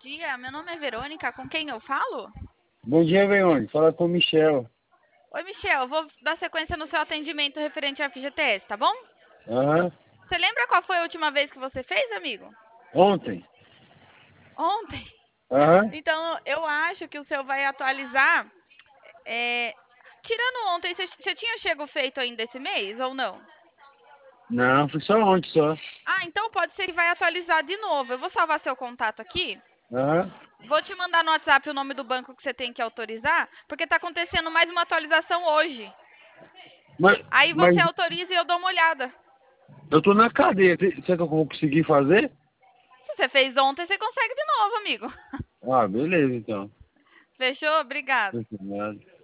dia, meu nome é Verônica, com quem eu falo? Bom dia, Veone. Fala com o Michel. Oi, Michel, eu vou dar sequência no seu atendimento referente à FGTS, tá bom? Aham. Você lembra qual foi a última vez que você fez, amigo? Ontem. Ontem. Aham. Então, eu acho que o seu vai atualizar. é, Tirando ontem, você tinha chego feito ainda esse mês ou não? Não, foi só ontem só. Ah, então pode ser que vai atualizar de novo. Eu vou salvar seu contato aqui. Aham. Vou te mandar no WhatsApp o nome do banco que você tem que autorizar, porque tá acontecendo mais uma atualização hoje. Mas, Aí mas você autoriza e eu dou uma olhada. eu tô na cadeia. Será que eu vou conseguir fazer? Se você fez ontem, você consegue de novo, amigo. Ah, beleza então. Fechou? Obrigado. Obrigado.